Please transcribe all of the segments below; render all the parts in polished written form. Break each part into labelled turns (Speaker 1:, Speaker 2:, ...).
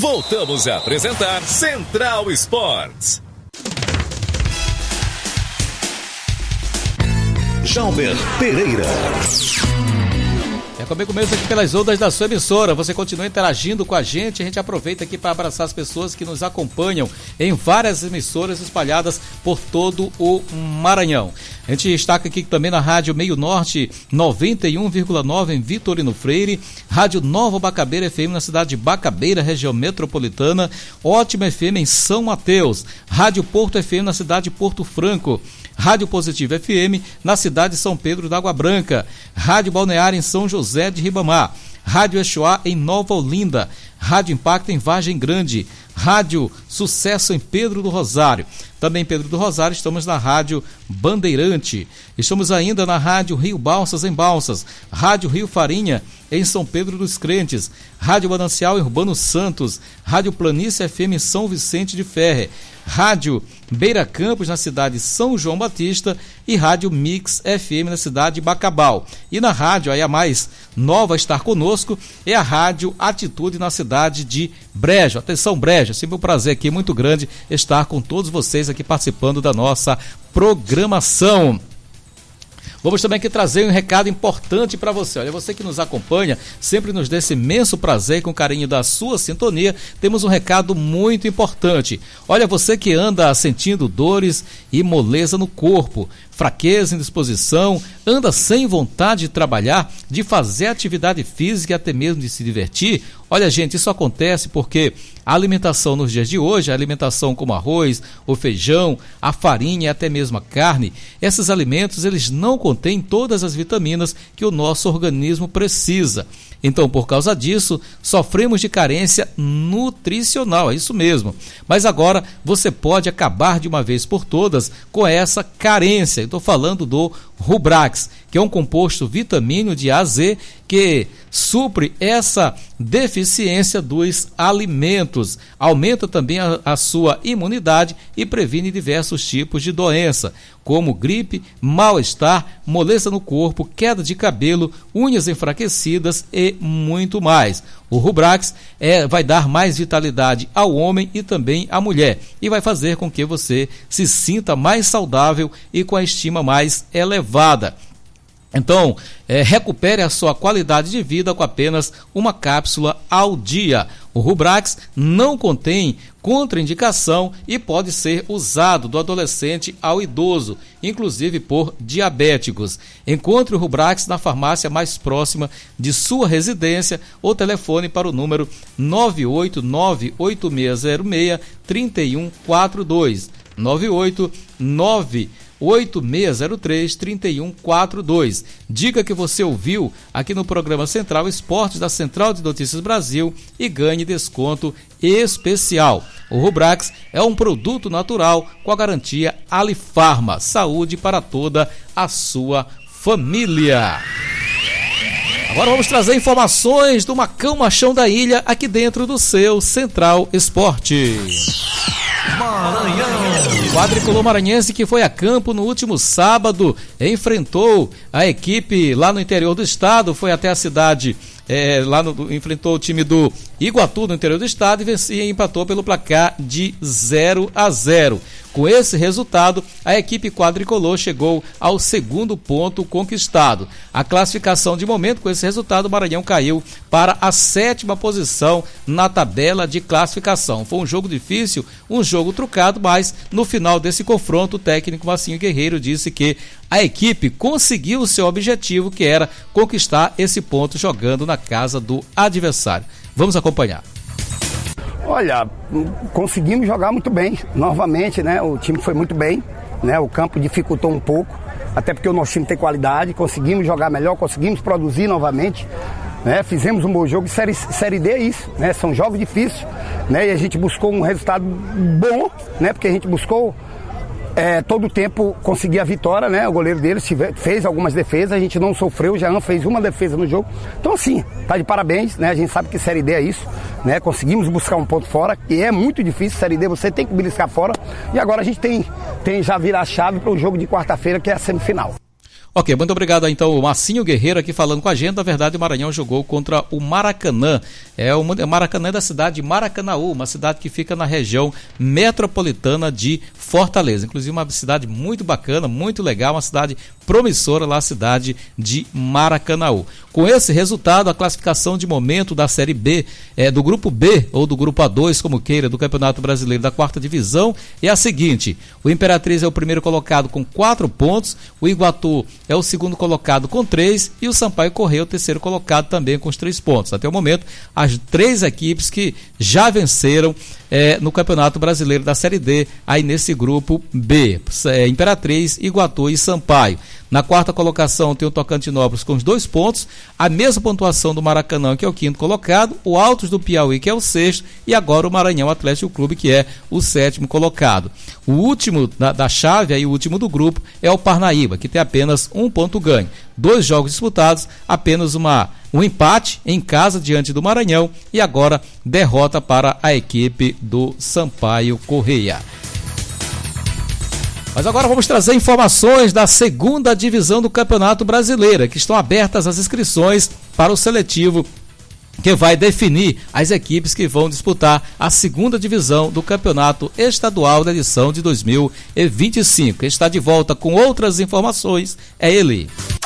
Speaker 1: Voltamos a apresentar Central Esportes. Jalber Pereira.
Speaker 2: Também começa aqui pelas ondas da sua emissora. Você continua interagindo com a gente aproveita aqui para abraçar as pessoas que nos acompanham em várias emissoras espalhadas por todo o Maranhão. A gente destaca aqui também na Rádio Meio Norte 91,9 em Vitorino Freire, Rádio Nova Bacabeira FM na cidade de Bacabeira, região metropolitana, Ótima FM em São Mateus, Rádio Porto FM na cidade de Porto Franco, Rádio Positivo FM na cidade de São Pedro da Água Branca, Rádio Balneário em São José de Ribamar, Rádio Exuá em Nova Olinda, Rádio Impacto em Vargem Grande, Rádio Sucesso em Pedro do Rosário. Também em Pedro do Rosário estamos na Rádio Bandeirante. Estamos ainda na Rádio Rio Balsas em Balsas, Rádio Rio Farinha em São Pedro dos Crentes, Rádio Manancial em Urbano Santos, Rádio Planície FM em São Vicente de Ferre, Rádio Beira Campos na cidade de São João Batista e Rádio Mix FM na cidade de Bacabal. E na rádio, aí a mais nova a estar conosco, é a Rádio Atitude na cidade de Brejo. Atenção, Brejo, sempre um prazer aqui muito grande estar com todos vocês aqui participando da nossa programação. Vamos também aqui trazer um recado importante para você. Olha, você que nos acompanha, sempre nos dê esse imenso prazer e com carinho da sua sintonia, temos um recado muito importante. Olha, você que anda sentindo dores e moleza no corpo, fraqueza, indisposição, anda sem vontade de trabalhar, de fazer atividade física e até mesmo de se divertir. Olha, gente, isso acontece porque a alimentação nos dias de hoje, a alimentação como arroz, o feijão, a farinha e até mesmo a carne, esses alimentos eles não contêm todas as vitaminas que o nosso organismo precisa. Então, por causa disso, sofremos de carência nutricional, é isso mesmo. Mas agora você pode acabar de uma vez por todas com essa carência. Estou falando do Rubrax, que é um composto vitamínico de A a Z que supre essa deficiência dos alimentos, aumenta também a sua imunidade e previne diversos tipos de doença, como gripe, mal-estar, moleza no corpo, queda de cabelo, unhas enfraquecidas e muito mais. O Rubrax vai dar mais vitalidade ao homem e também à mulher e vai fazer com que você se sinta mais saudável e com a estima mais elevada. Então, recupere a sua qualidade de vida com apenas uma cápsula ao dia. O Rubrax não contém contraindicação e pode ser usado do adolescente ao idoso, inclusive por diabéticos. Encontre o Rubrax na farmácia mais próxima de sua residência ou telefone para o número 989-8606-3142. 989-8603-3142. Diga que você ouviu aqui no programa Central Esportes da Central de Notícias Brasil e ganhe desconto especial. O Rubrax é um produto natural com a garantia Alifarma. Saúde para toda a sua família. Agora vamos trazer informações do Macão Machão da Ilha aqui dentro do seu Central Esportes. Maranhão. O quadricolor maranhense que foi a campo no último sábado enfrentou a equipe lá no interior do estado, foi até a cidade, enfrentou o time do Iguatu no interior do estado e empatou pelo placar de 0-0. Com esse resultado, a equipe quadricolor chegou ao segundo ponto conquistado. A classificação de momento, com esse resultado, o Maranhão caiu para a 7ª posição na tabela de classificação. Foi um jogo difícil, um jogo trucado, mas no final desse confronto, o técnico Massinho Guerreiro disse que a equipe conseguiu o seu objetivo, que era conquistar esse ponto jogando na casa do adversário. Vamos acompanhar.
Speaker 3: Olha, conseguimos jogar muito bem, novamente, né? O time foi muito bem, né? O campo dificultou um pouco, até porque o nosso time tem qualidade, conseguimos jogar melhor, conseguimos produzir novamente, né? Fizemos um bom jogo, Série D é isso, né? São jogos difíceis, né? E a gente buscou um resultado bom, né? Porque a gente buscou todo o tempo conseguir a vitória, né? O goleiro deles fez algumas defesas, a gente não sofreu, o Jean fez uma defesa no jogo. Então assim, tá de parabéns, né? A gente sabe que Série D é isso, né? Conseguimos buscar um ponto fora, que é muito difícil, Série D você tem que beliscar fora. E agora a gente tem já virar a chave para o jogo de quarta-feira, que é a semifinal.
Speaker 2: Ok, muito obrigado então o Marcinho Guerreiro aqui falando com a gente. Na verdade o Maranhão jogou contra o Maracanã, o Maracanã da cidade de Maracanaú, uma cidade que fica na região metropolitana de Fortaleza, inclusive uma cidade muito bacana, muito legal, uma cidade promissora lá, a cidade de Maracanaú. Com esse resultado, a classificação de momento da Série B, do Grupo B ou do Grupo A2, como queira, do Campeonato Brasileiro da 4ª Divisão, é a seguinte: o Imperatriz é o primeiro colocado com 4 pontos, o Iguatu é o segundo colocado com 3 e o Sampaio Corrêa é o terceiro colocado também com os 3 pontos. Até o momento, as 3 equipes que já venceram no Campeonato Brasileiro da Série D, aí nesse Grupo B, Imperatriz, Iguatu e Sampaio. Na 4ª colocação tem o Tocantinópolis com os 2 pontos, a mesma pontuação do Maracanã, que é o 5º colocado, o Altos do Piauí, que é o 6º, e agora o Maranhão Atlético Clube, que é o 7º colocado. O último da chave, aí o último do grupo, é o Parnaíba, que tem apenas 1 ponto ganho. 2 jogos disputados, apenas um empate em casa diante do Maranhão e agora derrota para a equipe do Sampaio Corrêa. Mas agora vamos trazer informações da 2ª Divisão do Campeonato Brasileiro, que estão abertas as inscrições para o seletivo que vai definir as equipes que vão disputar a 2ª Divisão do Campeonato Estadual da edição de 2025. Quem está de volta com outras informações é ele.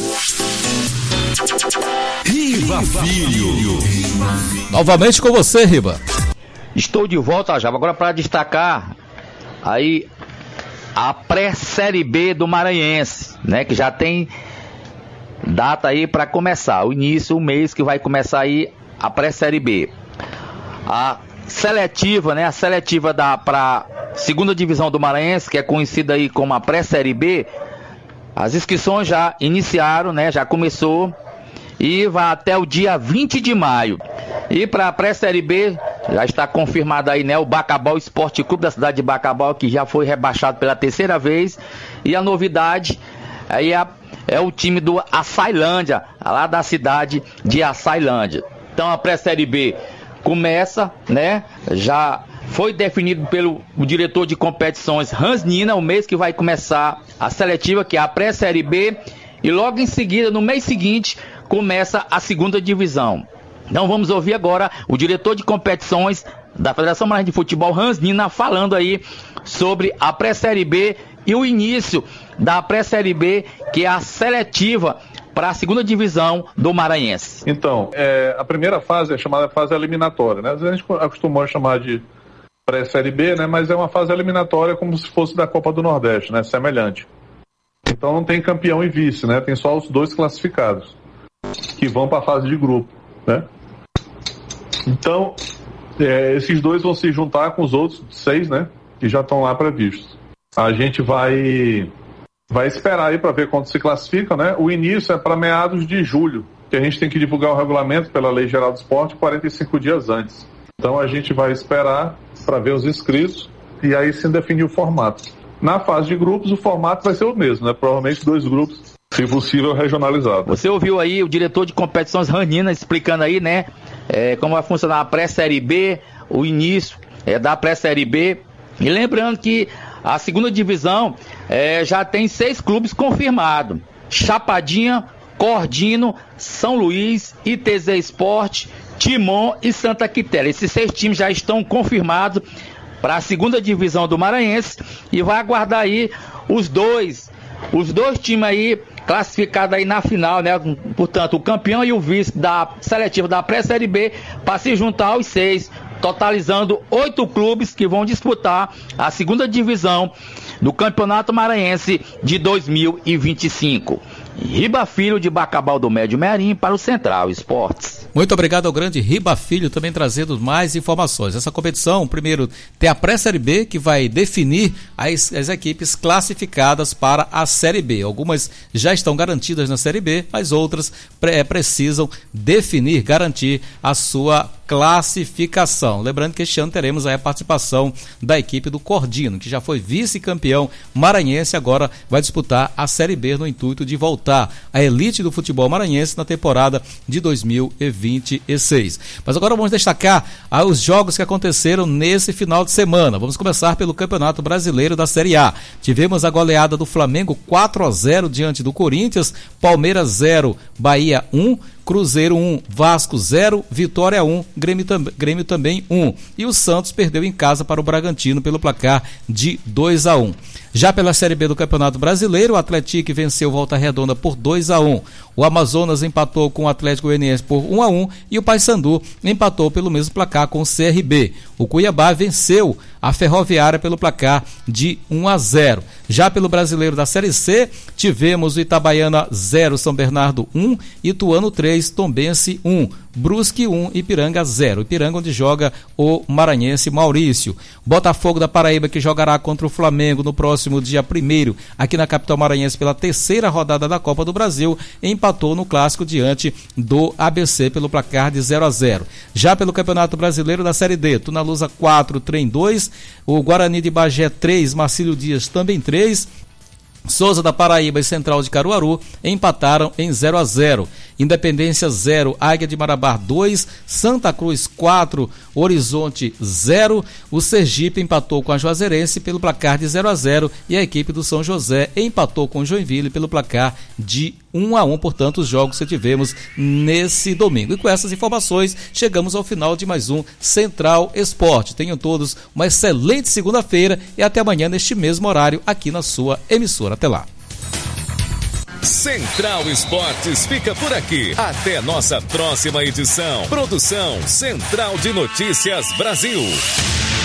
Speaker 1: Riba Filho.
Speaker 2: Novamente com você, Riba.
Speaker 4: Estou de volta, Java, agora para destacar aí a pré-série B do Maranhense, né, que já tem data aí para começar, o início, o mês que vai começar aí a pré-série B. A seletiva, né, para 2ª Divisão do Maranhense, que é conhecida aí como a pré-série B, as inscrições já iniciaram, né, já começou e vai até o dia 20 de maio. E para a pré-série B, já está confirmado aí, né, o Bacabal Esporte Clube da cidade de Bacabal, que já foi rebaixado pela 3ª vez. E a novidade aí é o time do Açailândia, lá da cidade de Açailândia. Então a pré-série B começa, né, já foi definido pelo diretor de competições Hans Nina, o mês que vai começar a seletiva, que é a pré-série B, e logo em seguida, no mês seguinte, começa a 2ª Divisão. Então vamos ouvir agora o diretor de competições da Federação Maranhense de Futebol, Hans Nina, falando aí sobre a pré-série B e o início da pré-série B, que é a seletiva para a 2ª Divisão do Maranhense.
Speaker 5: Então, a primeira fase é chamada fase eliminatória, né? Às vezes a gente acostumou a chamar de pré-série B, né? Mas é uma fase eliminatória como se fosse da Copa do Nordeste, né? Semelhante. Então não tem campeão e vice, né? Tem só os 2 classificados que vão para a fase de grupo, né? Então, esses 2 vão se juntar com os outros 6, né? Que já estão lá previstos. A gente vai esperar aí para ver quando se classifica, né? O início é para meados de julho, que a gente tem que divulgar o regulamento pela Lei Geral do Esporte 45 dias antes. Então a gente vai esperar para ver os inscritos e aí sim definir o formato. Na fase de grupos, o formato vai ser o mesmo, né? Provavelmente 2 grupos, se possível, regionalizados.
Speaker 4: Você ouviu aí o diretor de competições Ranina explicando aí, né? Como vai funcionar a pré-série B, o início da pré-série B. E lembrando que a 2ª Divisão já tem 6 clubes confirmados: Chapadinha, Cordino, São Luís, ITZ Esporte, Timon e Santa Quitéria. Esses 6 times já estão confirmados para a 2ª Divisão do Maranhense e vai aguardar aí os dois times aí classificados aí na final, né? Portanto, o campeão e o vice da seletiva da pré-série B para se juntar aos 6, totalizando 8 clubes que vão disputar a 2ª Divisão do Campeonato Maranhense de 2025. Riba Filho, de Bacabal do Médio Mearim, para o Central Esportes.
Speaker 2: Muito obrigado ao grande Riba Filho, também trazendo mais informações. Essa competição, primeiro, tem a pré-série B, que vai definir as equipes classificadas para a Série B. Algumas já estão garantidas na Série B, mas outras precisam definir, garantir a sua classificação. Lembrando que este ano teremos aí a participação da equipe do Cordino, que já foi vice-campeão maranhense, agora vai disputar a Série B no intuito de voltar à elite do futebol maranhense na temporada de 2026. Mas agora vamos destacar os jogos que aconteceram nesse final de semana. Vamos começar pelo Campeonato Brasileiro da Série A. Tivemos a goleada do Flamengo 4-0 diante do Corinthians, Palmeiras 0, Bahia 1, Cruzeiro 1, Vasco 0, Vitória 1, Grêmio também 1. E o Santos perdeu em casa para o Bragantino pelo placar de 2-1. Já pela Série B do Campeonato Brasileiro, o Atlético venceu o Volta Redonda por 2-1. O Amazonas empatou com o Atlético Goianiense por 1-1 e o Paysandu empatou pelo mesmo placar com o CRB. O Cuiabá venceu a Ferroviária pelo placar de 1-0. Já pelo Brasileiro da Série C, tivemos o Itabaiana 0, São Bernardo 1, Ituano 3, Tombense 1. Brusque 1, Ipiranga 0. Ipiranga onde joga o maranhense Maurício. Botafogo da Paraíba, que jogará contra o Flamengo no próximo dia 1º, aqui na capital maranhense pela terceira rodada da Copa do Brasil, empatou no clássico diante do ABC pelo placar de 0-0. Já pelo Campeonato Brasileiro da Série D, Tunalusa 4, Trem 2, o Guarani de Bagé 3, Marcílio Dias também 3, Souza da Paraíba e Central de Caruaru empataram em 0-0. Independência 0, Águia de Marabá 2, Santa Cruz 4, Horizonte 0. O Sergipe empatou com a Juazeirense pelo placar de 0-0 e a equipe do São José empatou com o Joinville pelo placar de 1-1. Portanto, os jogos que tivemos nesse domingo. E com essas informações, chegamos ao final de mais um Central Esporte. Tenham todos uma excelente segunda-feira e até amanhã neste mesmo horário aqui na sua emissora. Até lá.
Speaker 1: Central Esportes fica por aqui. Até nossa próxima edição. Produção Central de Notícias Brasil.